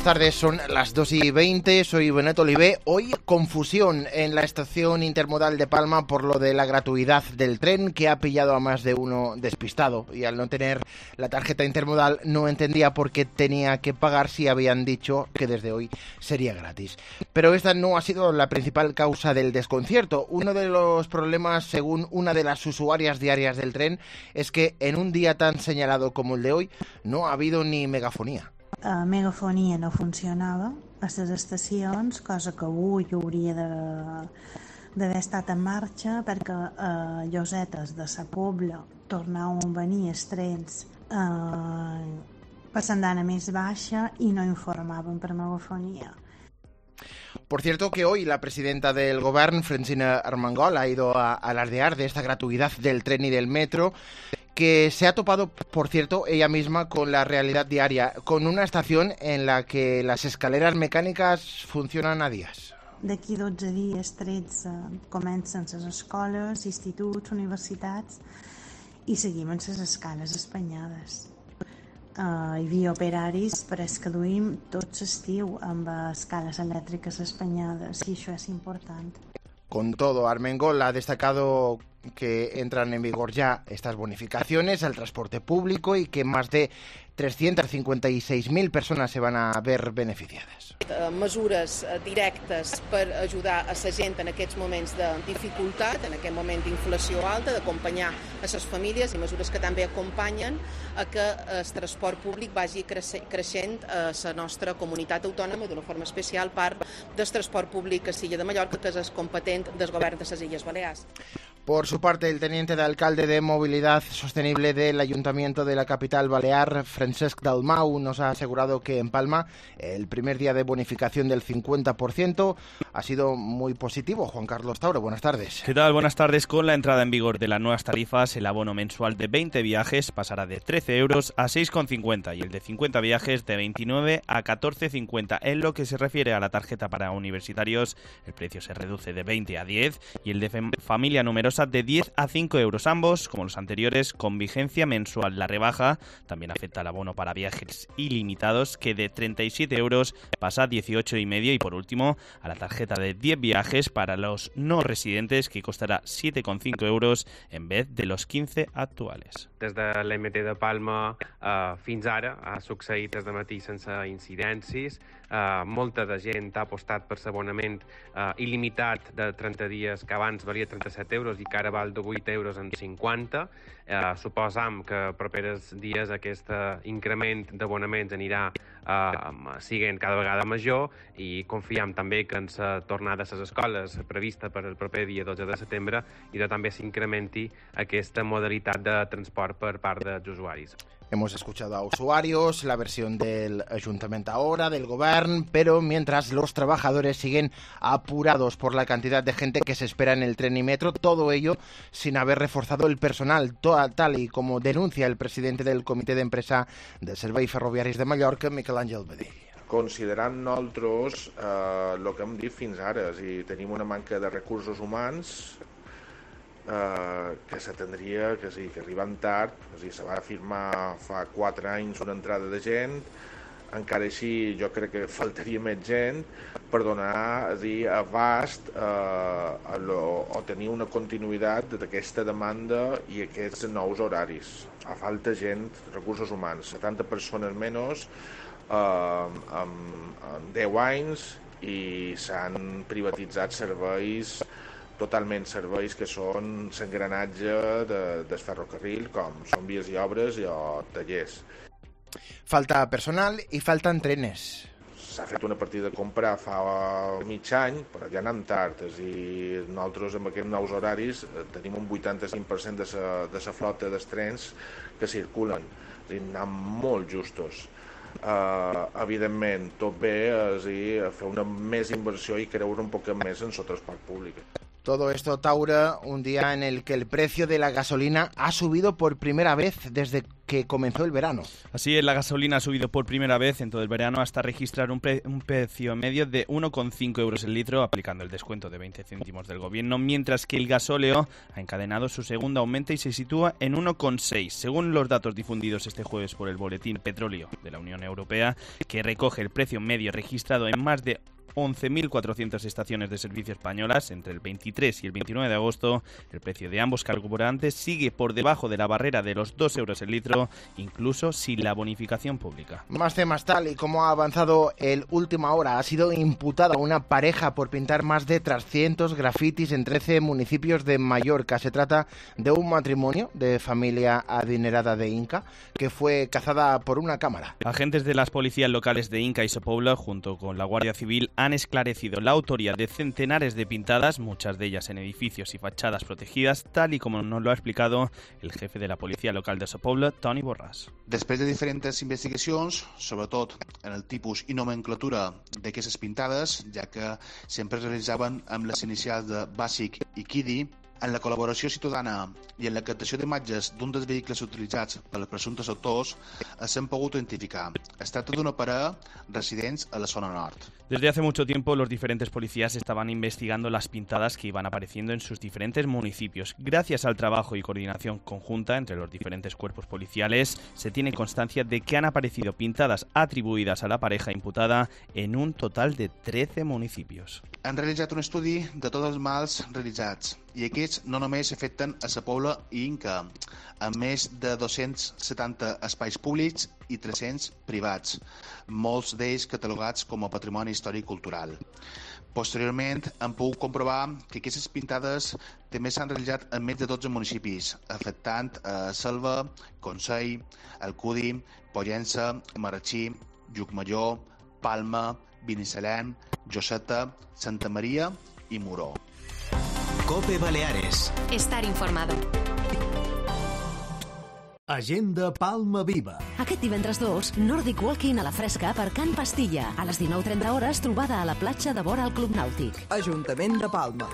tardes, son las 2:20, soy Benet Olivé. Hoy confusión en la estación intermodal de Palma por lo de la gratuidad del tren, que ha pillado a más de uno despistado, y al no tener la tarjeta intermodal no entendía por qué tenía que pagar si habían dicho que desde hoy sería gratis. Pero esta no ha sido la principal causa del desconcierto. Uno de los problemas, según una de las usuarias diarias del tren, es que en un día tan señalado como el de hoy no ha habido ni megafonía. Megafonia no funcionava a les estacions, cosa que avui hauria d'haver estat en marxa perquè a llosetes de sa Pobla tornaven a venir els trens per l'andana més baixa i no informaven per megafonia. Por cierto que hoy la presidenta del Govern, Francina Armengol, ha ido a alardear de esta gratuidad del tren y del metro, que se ha topado, por cierto, ella misma con la realidad diaria, con una estación en la que las escaleras mecánicas funcionan a días. D'aquí 12 dies, 13, comencen les escoles, instituts, universitats i seguim amb les escales espanyades. Hi havia operaris, però és que duim tot l'estiu amb escales elèctriques espanyades i això és important. Con todo, Armengol ha destacado que entran en vigor ya estas bonificaciones al transporte público y que más de 356.000 persones se van a ver beneficiades. Mesures directes per ajudar a la gent en aquests moments de dificultat, en aquest moment d'inflació alta, d'acompanyar a les famílies i mesures que també acompanyen a que el transport públic vagi creixent a la nostra comunitat autònoma, d'una forma especial part del transport públic a l'illa de Mallorca, que és competent del govern de les Illes Balears. Por su parte, el teniente de alcalde de Movilidad Sostenible del Ayuntamiento de la capital balear, Francesc Dalmau, nos ha asegurado que en Palma el primer día de bonificación del 50% ha sido muy positivo. Juan Carlos Tauro, buenas tardes. ¿Qué tal? Buenas tardes. Con la entrada en vigor de las nuevas tarifas, el abono mensual de 20 viajes pasará de 13 euros a 6,50 y el de 50 viajes de 29 a 14,50. En lo que se refiere a la tarjeta para universitarios, el precio se reduce de 20 a 10 y el de familia numerosa de 10 a 5 euros, ambos, como los anteriores, con vigencia mensual. La rebaja también afecta al abono para viajes ilimitados, que de 37 euros pasa a 18,5, y por último a la tarjeta de 10 viajes para los no residentes, que costará 7,5 euros en vez de los 15 actuales. Des de l'EMT de Palma fins ara ha succeït des de matí sense incidències. Molta de gent ha apostat per l'abonament il·limitat de 30 dies, que abans valia 37 euros i que ara val de 8 euros en 50. Suposam que propers dies aquest increment d'abonaments anirà siguent cada vegada major, i confiem també que en la tornada a les escoles prevista per el proper dia 12 de setembre també s'incrementi aquesta modalitat de transport per part dels usuaris. Hemos escuchado a usuarios, la versión del Ayuntamiento ahora, del Govern, pero mientras los trabajadores siguen apurados por la cantidad de gente que se espera en el tren y metro, todo ello sin haber reforzado el personal, tal y como denuncia el presidente del Comitè d'Empresa dels Serveis Ferroviaris de Mallorca, Miquel Àngel Badell. Considerant nosaltres el que hem dit fins ara, si tenim una manca de recursos humans, que s'atendria, que arriben tard, se va firmar fa 4 anys una entrada de gent, encara així jo crec que faltaria més gent per donar abast o tenir una continuïtat d'aquesta demanda i aquests nous horaris. A falta gent, recursos humans, 70 persones menys en 10 anys, i s'han privatitzat serveis, totalment serveis que són l'engranatge del ferrocarril, com són vies i obres o tallers. Falta personal i falten trenes. S'ha fet una partida de compra fa mig any, però ja anem tard, i nosaltres amb aquests nous horaris tenim un 85% de la flota dels trens que circulen, anem molt justos. Evidentment, tot bé fer una més inversió i creure un poc més en el transport públic. Todo esto, Taura, un día en el que el precio de la gasolina ha subido por primera vez desde que comenzó el verano. Así es, la gasolina ha subido por primera vez en todo el verano hasta registrar un precio medio de 1,5 euros el litro, aplicando el descuento de 20 céntimos del gobierno, mientras que el gasóleo ha encadenado su segundo aumento y se sitúa en 1,6. Según los datos difundidos este jueves por el Boletín Petróleo de la Unión Europea, que recoge el precio medio registrado en más de 11.400 estaciones de servicio españolas entre el 23 y el 29 de agosto, el precio de ambos carburantes sigue por debajo de la barrera de los 2 euros el litro, incluso sin la bonificación pública. Más temas. Tal y como ha avanzado el Última Hora, ha sido imputada una pareja por pintar más de 300 grafitis en 13 municipios de Mallorca. Se trata de un matrimonio de familia adinerada de Inca que fue cazada por una cámara. Agentes de las policías locales de Inca y Sa Pobla, junto con la Guardia Civil, han esclarecido la autoría de centenares de pintadas, muchas de ellas en edificios y fachadas protegidas, tal y como nos lo ha explicado el jefe de la policía local de Sa Pobla, Toni Borràs. Després de diferents investigacions, sobretot en el tipus i nomenclatura d'aquestes pintades, ja que sempre es realitzaven amb les inicials de Bàsic i Kidi, en la col·laboració ciutadana i en la captació d'imatges d'un dels vehicles utilitzats pels presumptes autors s'han pogut identificar. Es tracta d'una parella residents a la zona nord. Desde hace mucho tiempo los diferentes policías estaban investigando las pintadas que iban apareciendo en sus diferentes municipios. Gracias al trabajo y coordinación conjunta entre los diferentes cuerpos policiales, se tiene constancia de que han aparecido pintadas atribuidas a la pareja imputada en un total de 13 municipios. Han realitzat un estudi de tots els mals realitzats i aquests no només afecten a Sa Pobla i Inca, amb més de 270 espais públics i 300 privats, molts d'ells catalogats com a patrimoni històric cultural. Posteriorment han pogut comprovar que aquestes pintades també s'han realitzat en més de 12 municipis, afectant a Selva, Consell, Alcudi, Pollença, Marratxí, Llucmajor, Palma, Binissalem, Lloseta, Santa Maria i Moró. COPE Baleares. Estar informado. Agenda Palma Viva. Aquest divendres 2, Nordic Walking a la fresca per Can Pastilla. A les 19:30 hores, trobada a la platja de vora al Club Nàutic. Ajuntament de Palma.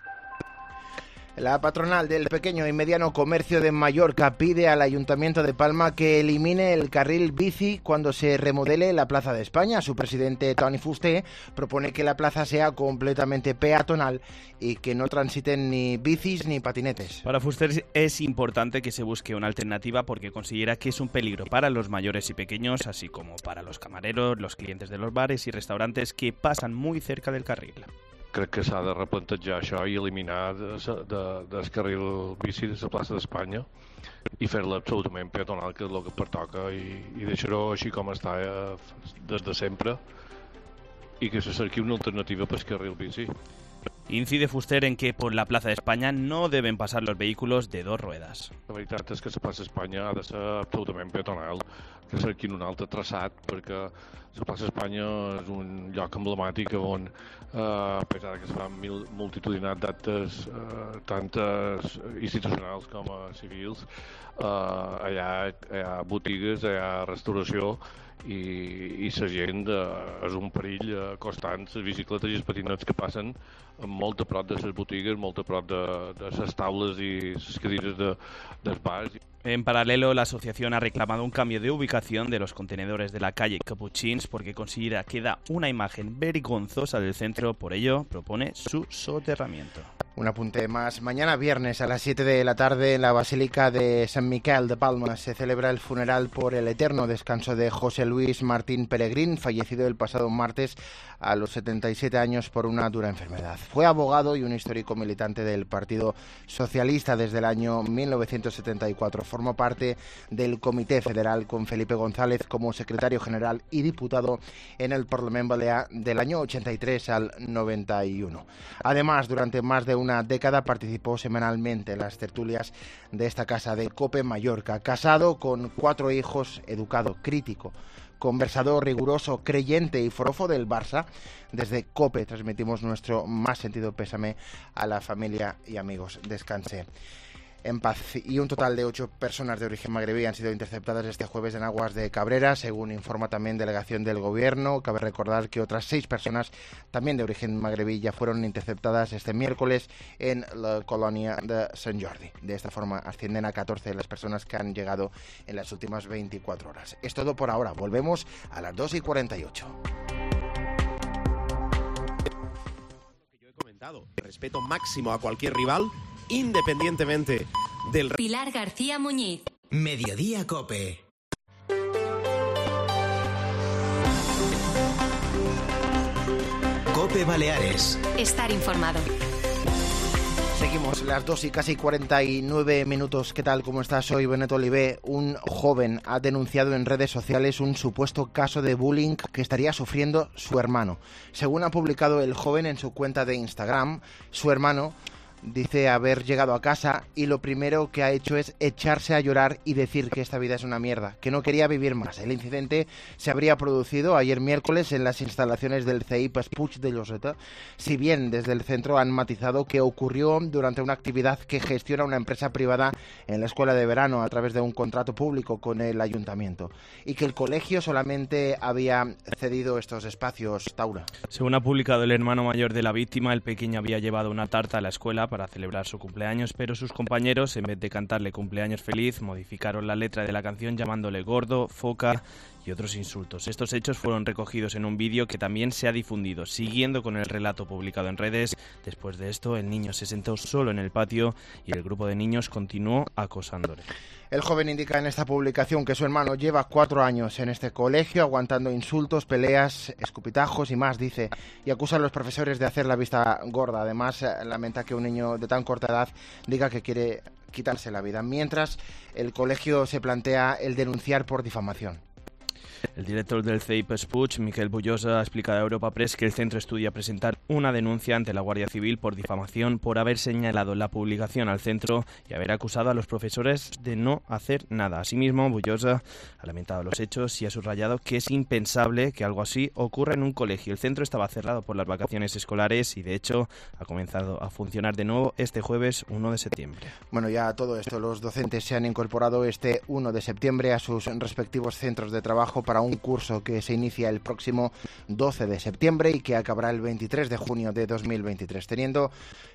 La patronal del pequeño y mediano comercio de Mallorca pide al Ayuntamiento de Palma que elimine el carril bici cuando se remodele la Plaza de España. Su presidente, Toni Fuster, propone que la plaza sea completamente peatonal y que no transiten ni bicis ni patinetes. Para Fuster es importante que se busque una alternativa porque considera que es un peligro para los mayores y pequeños, así como para los camareros, los clientes de los bares y restaurantes que pasan muy cerca del carril. Crec que s'ha de replantejar això i eliminar del carril bici de la plaça d'Espanya i fer-la absolutament peatonal, que és el que pertoca, i deixar-ho així com està des de sempre i que se cerqui una alternativa per al carril bici. Incide Fuster en que por la Plaza de España no deben pasar los vehículos de dos ruedas. La veritat és que la plaça d'Espanya ha de ser absolutament peatonal, que cerquin un altre traçat, perquè la plaça d'Espanya és un lloc emblemàtic on, a pesar que es fan multitudinat d'actes, tantes institucionals com a civils, allà hi ha botigues, hi ha restauració, i la gent és un perill constant, les bicicletes i els patinets que passen molt a prop de les botigues, molt a prop de les taules i les cadires dels bars. En paralelo, la asociación ha reclamado un cambio de ubicación de los contenedores de la calle Capuchins porque considera que da una imagen vergonzosa del centro, por ello propone su soterramiento. Un apunte más. Mañana viernes a las 7 de la tarde en la Basílica de San Miquel de Palma se celebra el funeral por el eterno descanso de José Luis Martín Peregrín, fallecido el pasado martes a los 77 años por una dura enfermedad. Fue abogado y un histórico militante del Partido Socialista desde el año 1974. Formó parte del Comité Federal con Felipe González como secretario general y diputado en el Parlamento Balear del año 83 al 91. Además, durante más de una década participó semanalmente en las tertulias de esta casa de COPE Mallorca. Casado con 4 hijos, educado, crítico, conversador, riguroso, creyente y forofo del Barça, desde COPE transmitimos nuestro más sentido pésame a la familia y amigos. Descanse en paz. Y un total de 8 personas de origen magrebí han sido interceptadas este jueves en aguas de Cabrera, según informa también delegación del Gobierno. Cabe recordar que otras 6 personas también de origen magrebí ya fueron interceptadas este miércoles en la colonia de Sant Jordi. De esta forma ascienden a 14 las personas que han llegado en las últimas 24 horas. Es todo por ahora. Volvemos a las 2:48. Respeto máximo a cualquier rival, independientemente del... Pilar García Muñiz. Mediodía Cope. Cope Baleares. Estar informado. Seguimos las 2 y casi 49 minutos. ¿Qué tal? ¿Cómo estás? Soy Benet Olivé. Un joven ha denunciado en redes sociales un supuesto caso de bullying que estaría sufriendo su hermano. Según ha publicado el joven en su cuenta de Instagram, su hermano dice haber llegado a casa y lo primero que ha hecho es echarse a llorar y decir que esta vida es una mierda, que no quería vivir más. El incidente se habría producido ayer miércoles en las instalaciones del CEIP Puig de Lloseta, si bien desde el centro han matizado que ocurrió durante una actividad que gestiona una empresa privada en la escuela de verano a través de un contrato público con el ayuntamiento y que el colegio solamente había cedido estos espacios. Taura. Según ha publicado el hermano mayor de la víctima, el pequeño había llevado una tarta a la escuela para celebrar su cumpleaños, pero sus compañeros, en vez de cantarle cumpleaños feliz, modificaron la letra de la canción llamándole gordo, foca y otros insultos. Estos hechos fueron recogidos en un vídeo que también se ha difundido. Siguiendo con el relato publicado en redes, después de esto, el niño se sentó solo en el patio y el grupo de niños continuó acosándole. El joven indica en esta publicación que su hermano lleva 4 años en este colegio aguantando insultos, peleas, escupitajos y más, dice, y acusa a los profesores de hacer la vista gorda. Además, lamenta que un niño de tan corta edad diga que quiere quitarse la vida, mientras el colegio se plantea el denunciar por difamación. El director del CEIP Puig, Miquel Bullosa, ha explicado a Europa Press que el centro estudia presentar una denuncia ante la Guardia Civil por difamación por haber señalado la publicación al centro y haber acusado a los profesores de no hacer nada. Asimismo, Bullosa ha lamentado los hechos y ha subrayado que es impensable que algo así ocurra en un colegio. El centro estaba cerrado por las vacaciones escolares y, de hecho, ha comenzado a funcionar de nuevo este jueves 1 de septiembre. Bueno, ya todo esto, los docentes se han incorporado este 1 de septiembre a sus respectivos centros de trabajo para un curso que se inicia el próximo 12 de septiembre y que acabará el 23 de junio de 2023, teniendo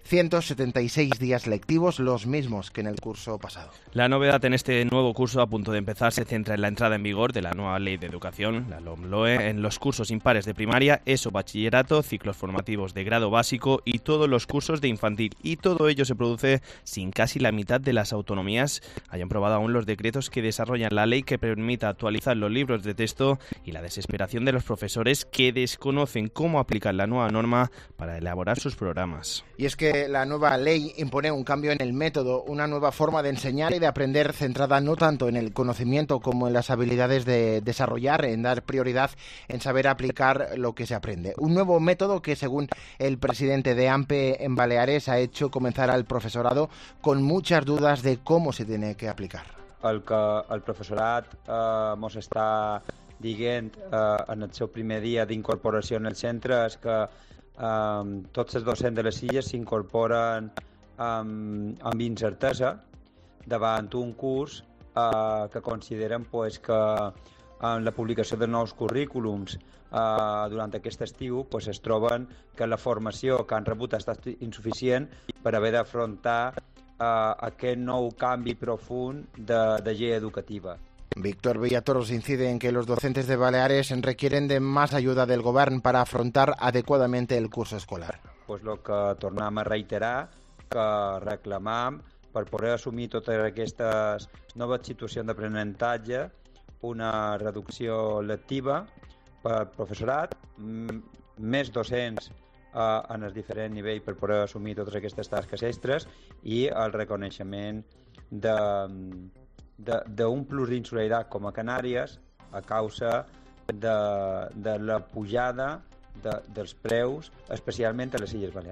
176 días lectivos, los mismos que en el curso pasado. La novedad en este nuevo curso a punto de empezar se centra en la entrada en vigor de la nueva Ley de Educación, la LOMLOE, en los cursos impares de primaria, ESO, bachillerato, ciclos formativos de grado básico y todos los cursos de infantil. Y todo ello se produce sin casi la mitad de las autonomías hayan aprobado aún los decretos que desarrollan la ley que permita actualizar los libros de texto y la desesperación de los profesores que desconocen cómo aplicar la nueva norma para elaborar sus programas. Y es que la nueva ley impone un cambio en el método, una nueva forma de enseñar y de aprender centrada no tanto en el conocimiento como en las habilidades de desarrollar, en dar prioridad en saber aplicar lo que se aprende. Un nuevo método que, según el presidente de AMPE en Baleares, ha hecho comenzar al profesorado con muchas dudas de cómo se tiene que aplicar. El que el professorat mos està dient en el seu primer dia d'incorporació en el centre és que tots els docents de les illes s'incorporen amb incertesa davant un curs que consideren pues, que en la publicació de nous currículums durant aquest estiu pues, es troben que la formació que han rebut ha estat insuficient per haver d'afrontar aquest nou canvi profund de llei educativa. Víctor Villatoros incide en que los docentes de Baleares requieren de más ayuda del Govern para afrontar adecuadamente el curso escolar. Pues lo que tornem a reiterar, que reclamam per poder assumir totes aquestes noves situacions d'aprenentatge, una reducció lectiva per professorat, més docents en el diferent nivell per poder assumir totes aquestes tasques extres i el reconeixement d'un plus d'insularitat com a Canàries a causa de la pujada dels preus, especialment a les Illes Balears.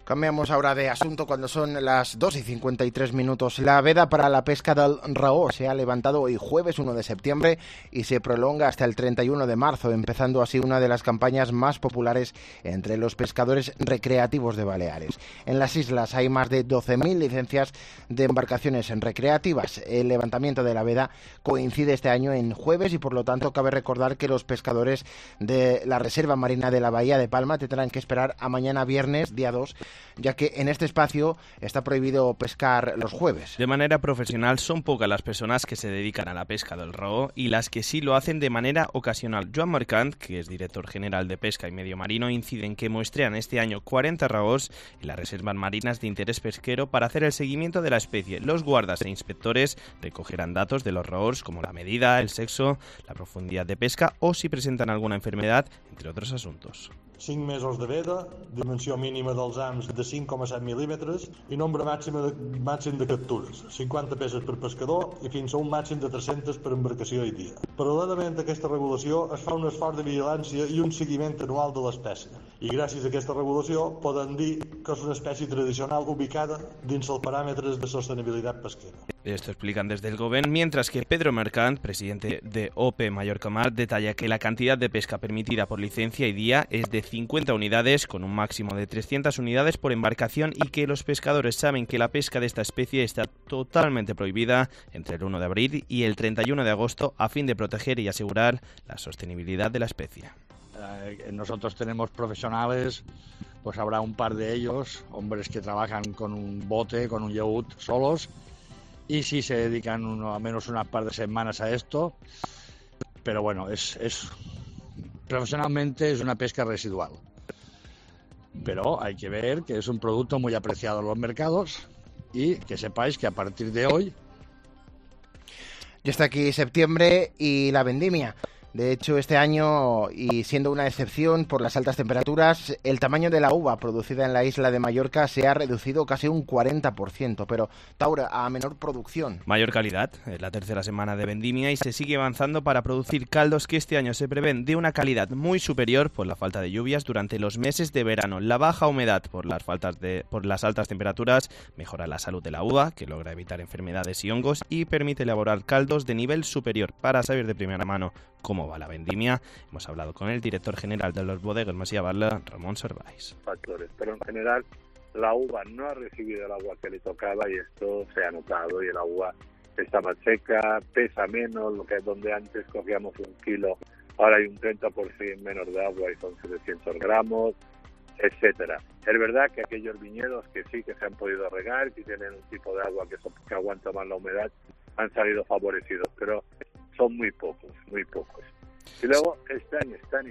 Cambiamos ahora de asunto cuando son las 2:53. La veda para la pesca del raó se ha levantado hoy jueves 1 de septiembre y se prolonga hasta el 31 de marzo, empezando así una de las campañas más populares entre los pescadores recreativos de Baleares. En las islas hay más de 12.000 licencias de embarcaciones recreativas. El levantamiento de la veda coincide este año en jueves y por lo tanto cabe recordar que los pescadores de la Reserva Marina de la Bahía de Palma tendrán que esperar a mañana viernes, día 2, ya que en este espacio está prohibido pescar los jueves. De manera profesional son pocas las personas que se dedican a la pesca del raó y las que sí lo hacen de manera ocasional. Joan Mercant, que es director general de Pesca y Medio Marino, incide en que muestrean este año 40 raós en las reservas marinas de interés pesquero para hacer el seguimiento de la especie. Los guardas e inspectores recogerán datos de los raós como la medida, el sexo, la profundidad de pesca o si presentan alguna enfermedad, entre otros asuntos. 5 mesos de veda, dimensió mínima dels hams de 5,7 mil·límetres i nombre màxim de captures, 50 peces per pescador i fins a un màxim de 300 per embarcació i dia. Paral·lelament a aquesta regulació es fa un esforç de vigilància i un seguiment anual de l'espècie. I gràcies a aquesta regulació poden dir que és una espècie tradicional ubicada dins els paràmetres de sostenibilitat pesquera. Esto explican desde el Govern, mientras que Pedro Mercant, presidente de OPE Mallorca Mar, detalla que la cantidad de pesca permitida por licencia y día es de 50 unidades, con un máximo de 300 unidades por embarcación, y que los pescadores saben que la pesca de esta especie está totalmente prohibida entre el 1 de abril y el 31 de agosto a fin de proteger y asegurar la sostenibilidad de la especie. Nosotros tenemos profesionales, pues habrá un par de ellos, hombres que trabajan con un bote, con un yacht solos, y sí se dedican al menos una par de semanas a esto, pero bueno, profesionalmente es una pesca residual. Pero hay que ver que es un producto muy apreciado en los mercados y que sepáis que a partir de hoy... Ya está aquí septiembre y la vendimia. De hecho, este año, y siendo una excepción por las altas temperaturas, el tamaño de la uva producida en la isla de Mallorca se ha reducido casi un 40%, pero Taura, a menor producción. Mayor calidad, es la tercera semana de vendimia y se sigue avanzando para producir caldos que este año se prevén de una calidad muy superior por la falta de lluvias durante los meses de verano. La baja humedad por las altas temperaturas mejora la salud de la uva, que logra evitar enfermedades y hongos y permite elaborar caldos de nivel superior. Para saber de primera mano cómo va la vendimia, hemos hablado con el director general de los bodegas Masia Barla, Ramón Servais. Factores, pero en general la uva no ha recibido el agua que le tocaba y esto se ha notado, y el agua está más seca, pesa menos, lo que es donde antes cogíamos 1 kilo, ahora hay un 30% menos de agua y son 700 gramos, etcétera. Es verdad que aquellos viñedos que sí que se han podido regar, que tienen un tipo de agua que aguanta más la humedad, han salido favorecidos, pero son muy pocos, muy pocos. Y luego este año es tan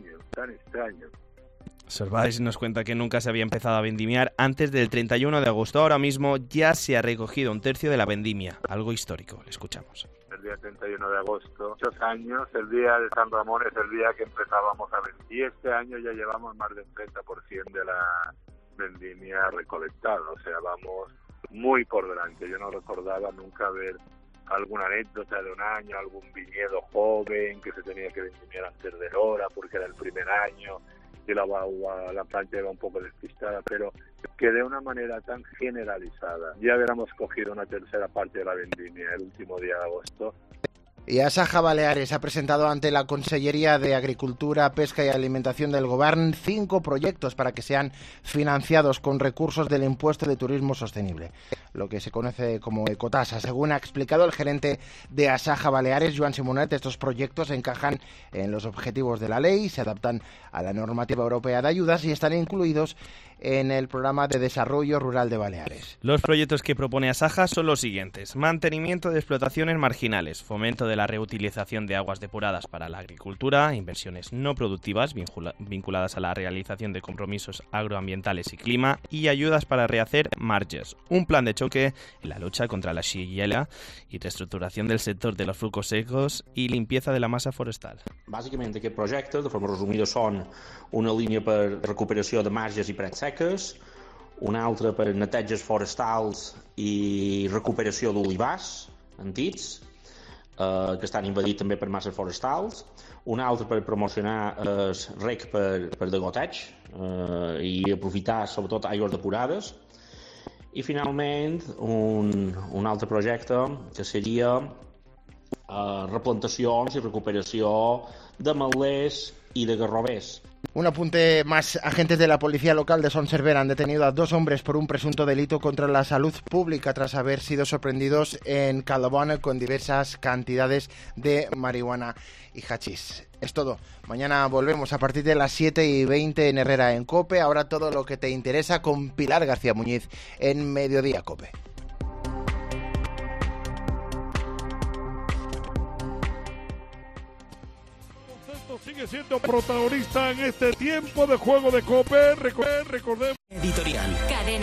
extraño. Servais nos cuenta que nunca se había empezado a vendimiar antes del 31 de agosto. Ahora mismo ya se ha recogido 1/3 de la vendimia, algo histórico. Le escuchamos. El día 31 de agosto, muchos años, el día de San Ramón es el día que empezábamos a vender. Y este año ya llevamos más del 30% de la vendimia recolectada, o sea, vamos muy por delante. Yo no recordaba nunca ver alguna anécdota de un año, algún viñedo joven que se tenía que vendimiar antes de hora porque era el primer año y la planta iba un poco despistada, pero que de una manera tan generalizada ya hubiéramos cogido una tercera parte de la vendimia el último día de agosto. Y Asaja Baleares ha presentado ante la Consellería de Agricultura, Pesca y Alimentación del Govern 5 proyectos para que sean financiados con recursos del impuesto de turismo sostenible, lo que se conoce como ecotasa. Según ha explicado el gerente de Asaja Baleares, Joan Simonet, estos proyectos encajan en los objetivos de la ley, se adaptan a la normativa europea de ayudas y están incluidos en el programa de desarrollo rural de Baleares. Los proyectos que propone Asaja son los siguientes: mantenimiento de explotaciones marginales, fomento de la reutilización de aguas depuradas para la agricultura, inversiones no productivas vinculadas a la realización de compromisos agroambientales y clima, y ayudas para rehacer marges, un plan de choque en la lucha contra la xylella y reestructuración del sector de los frucos secos y limpieza de la masa forestal. Bàsicament aquests projectes, de forma resumida, són una línia per recuperació de marges i parets seques, una altra per neteges forestals i recuperació d'olivars antics, que estan invadits també per masses forestals, un altre per promocionar el rec per degoteig i aprofitar sobretot aigües depurades, i finalment un altre projecte que seria replantacions i recuperació de malers y de garrobers. Un apunte más. Agentes de la policía local de Son Servera han detenido a 2 hombres por un presunto delito contra la salud pública tras haber sido sorprendidos en Calabona con diversas cantidades de marihuana y hachís. Es todo. Mañana volvemos a partir de las 7:20 en Herrera en COPE. Ahora todo lo que te interesa con Pilar García Muñiz en Mediodía COPE. Sigue siendo protagonista en este tiempo de juego de COPE. Recordemos. Editorial.